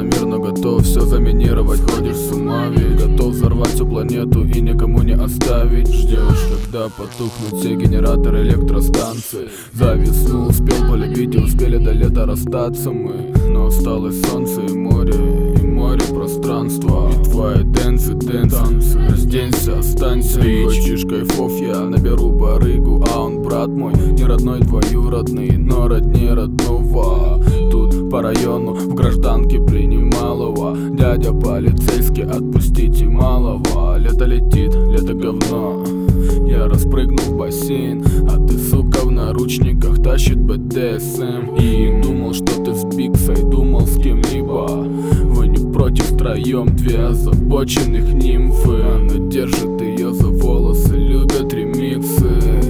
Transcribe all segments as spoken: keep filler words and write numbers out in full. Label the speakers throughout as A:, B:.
A: мир, но готов все заминировать. Ходишь с ума, ведь готов взорвать всю планету и никому не оставить. Ждешь, когда потухнут все генераторы электростанции. За весну успел полюбить и успели до лета расстаться мы. Но осталось солнце и море, и море пространства. И твои дэнсы, дэнсы, разденься, останься. Хочешь кайфов, я наберу барыгу, а он брат мой, не родной, двоюродный, но роднее родного. Тут по району в гражданке принималого. Дядя полицейский, отпустите малого. Лето летит, лето говно. Я распрыгнул в бассейн, а ты, сука, в наручниках тащит бэ дэ эс эм. И думал, что ты с Биксой, думал с кем-либо. Вы не против, втроем две озабоченных нимфы. Она держит ее за волосы, любят ремиксы,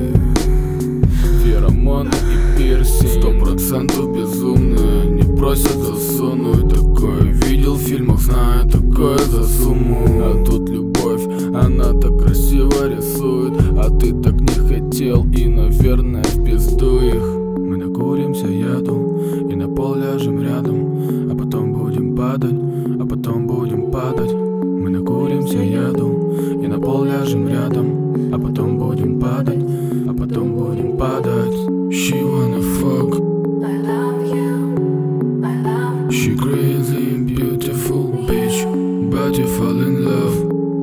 A: феромоны и пирсинг. Сто процентов безумные, не просят засунуть. Такое видел в фильмах, знаю такое за сумму. А тут любовь, она так красиво рисует, а ты так не хотел и, наверное, в пизду их. Мы накуримся яду и на пол ляжем рядом, а потом будем падать, а потом будем падать. Мы накуримся яду и на пол ляжем рядом, а потом будем падать, а потом будем падать. She wanna fuck,
B: I love you, I love you.
A: she crazy and beautiful bitch, but you fall in love.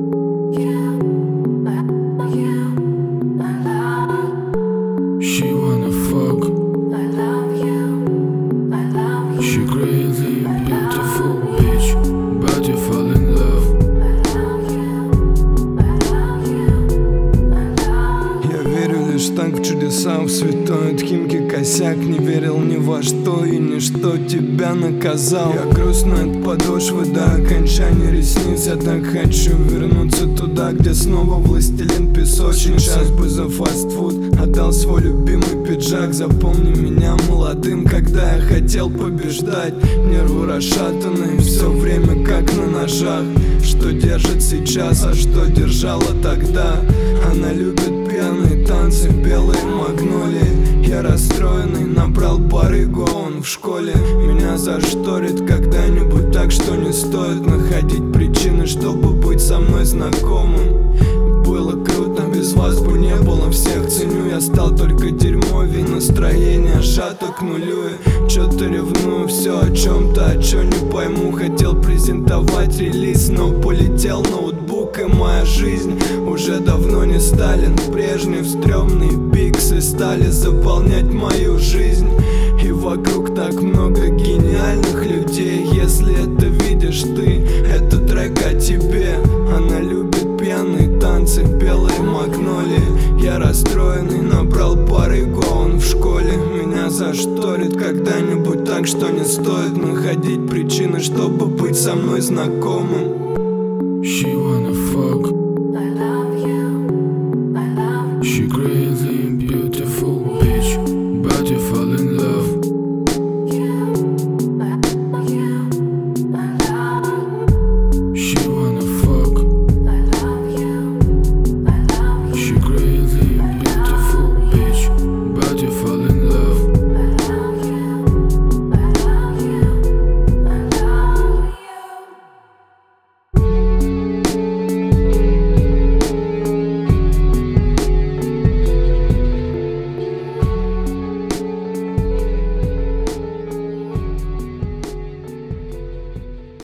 A: She wanna fuck,
B: I love you, I love you.
A: she crazy and beautiful bitch, but you fall in love.
C: Я верю лишь так в чудеса, в святой от Химки косяк. Не верил ни во что и ничто тебя наказал. Я грустно от подошвы до окончания ресниц. Я так хочу вернуться туда, где снова властелин песочницы. Сейчас бы за фастфуд отдал свой любимый пиджак. Запомни меня молодым, когда я хотел побеждать. Нервы расшатаны, все время как на ножах. Что держит сейчас, а что держала тогда? Она любит пьяные танцы, белые магнолии. Я расстроенный, набрал барыгу, а он в школе. Меня зашторит когда-нибудь, так что не стоит находить причины, чтобы быть со мной знакомым. Было круто, без вас бы не было. Всех ценю, я стал только дерьмовей. Настроение сжато к нулю и чё-то ревную. Все о чем-то, а чё не пойму. Хотел презентовать релиз, но полетел ноутбук. И моя жизнь уже давно не Сталин. Брежнев, стрёмные биксы стали заполнять мою жизнь. И вокруг так много гениальных людей. Если это видишь ты, это трек о тебе. Она любит пьяные танцы, белые магнолии. Я расстроенный, набрал барыгу, а он в школе. Меня зашторит когда-нибудь, так что не стоит находить причины, чтобы быть со мной знакомым.
A: She wanna fuck,